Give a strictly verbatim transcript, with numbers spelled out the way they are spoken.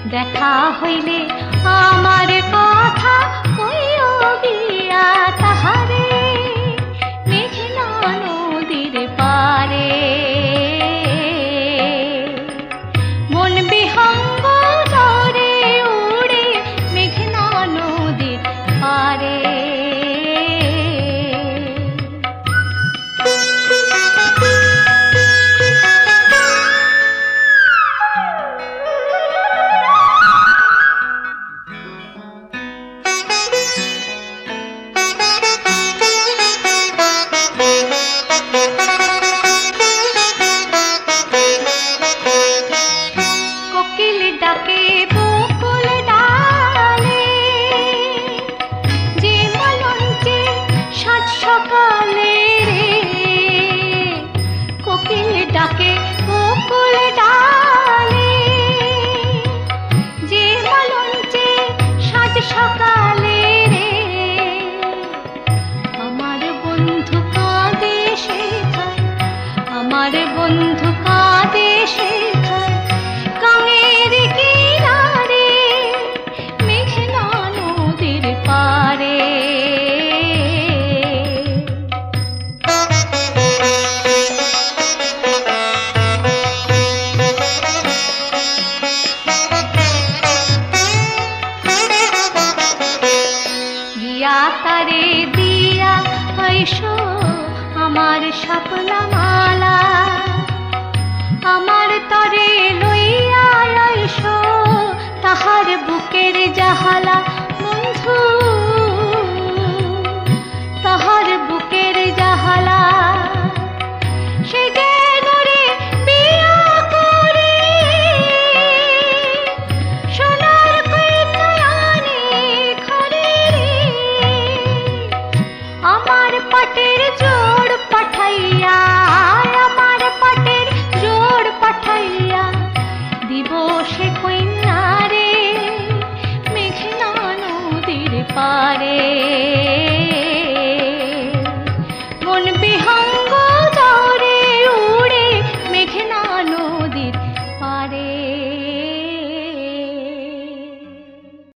দেখা হইলে আমার কথা কইও গিয়া তাহারে, মেঘনা নদীর পারে। মন বিহঙ্গ ঝরে উড়ে মেঘনা নদীর পারে। ডাকে বকুল ডালে, যে মলঞ্চে সাত সকালে রে। কোকিল ডাকে বকুল ডালে, যে মলঞ্চে সাত সকালে রে। আমার বন্ধু কাঁদে সেখায়, আমার বন্ধু কাঁদে সেখায়, কাঙের কিনারে মেঘনা নদীর পারে। গিয়া তারে দিয়া আইসো আমার শাপলা মালা, আমার তরে লইয়া আইসো তাহার বুকের জাহালা। বন্ধু তাহার বুকের জাহালা, সে যেন রে বিয়া করে সোনার কইতায়ানে ঘরে রে। আমার পাটের জোড় পাঠাইয়া, আমার পাটের জোড় পাঠাইয়া দিব সে কইন্যা রে মেঘনা নদীর পারে।